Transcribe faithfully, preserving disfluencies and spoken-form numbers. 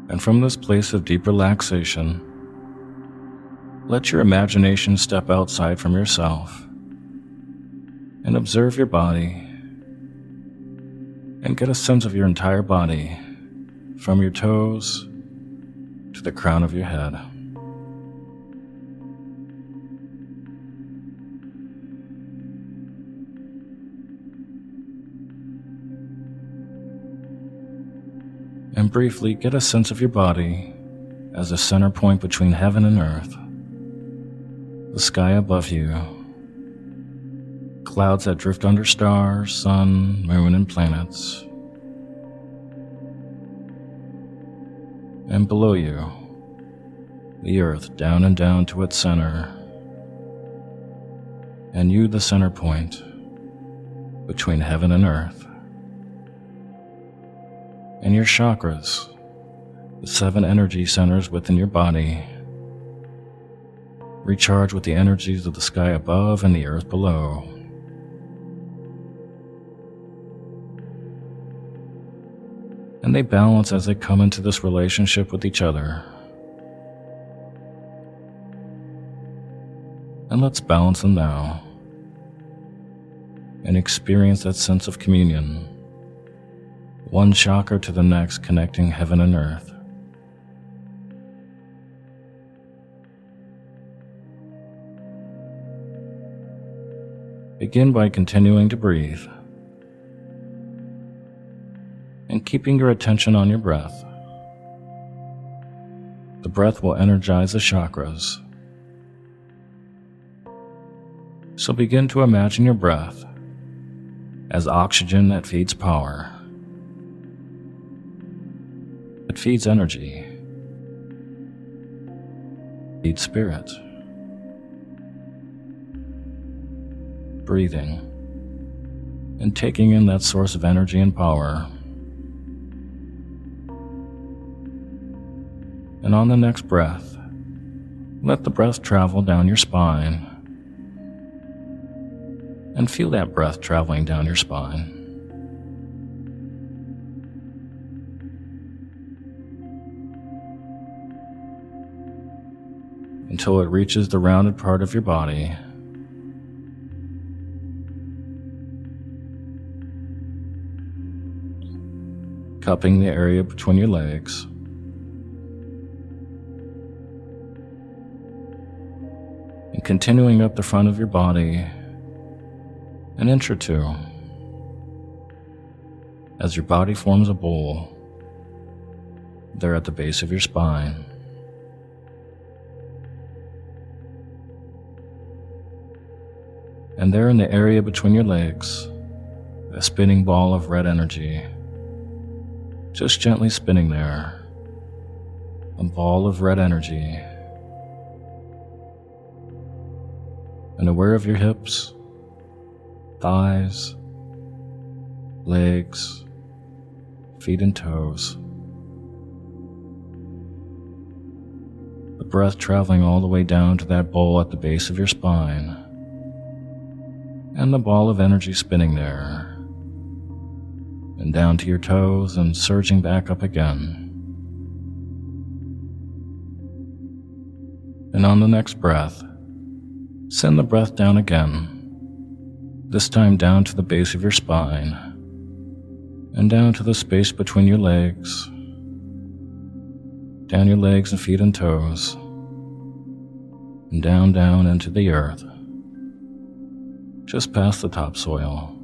And from this place of deep relaxation, let your imagination step outside from yourself and observe your body and get a sense of your entire body from your toes to the crown of your head. And briefly get a sense of your body as a center point between heaven and earth, the sky above you, clouds that drift under stars, sun, moon, and planets, and below you, the earth down and down to its center, and you the center point between heaven and earth. And your chakras, the seven energy centers within your body, recharge with the energies of the sky above and the earth below. And they balance as they come into this relationship with each other. And let's balance them now and experience that sense of communion, one chakra to the next, connecting heaven and earth. Begin by continuing to breathe and keeping your attention on your breath. The breath will energize the chakras. So begin to imagine your breath as oxygen that feeds power. It feeds energy, feeds spirit. Breathing and taking in that source of energy and power. And on the next breath, let the breath travel down your spine. And feel that breath traveling down your spine. Until it reaches the rounded part of your body. Cupping the area between your legs. And continuing up the front of your body an inch or two as your body forms a bowl there at the base of your spine. And there in the area between your legs, a spinning ball of red energy, just gently spinning there, a ball of red energy. And aware of your hips, thighs, legs, feet and toes. The breath traveling all the way down to that bowl at the base of your spine. And the ball of energy spinning there, and down to your toes and surging back up again. And on the next breath, send the breath down again, this time down to the base of your spine, and down to the space between your legs, down your legs and feet and toes, and down, down into the earth, just past the topsoil.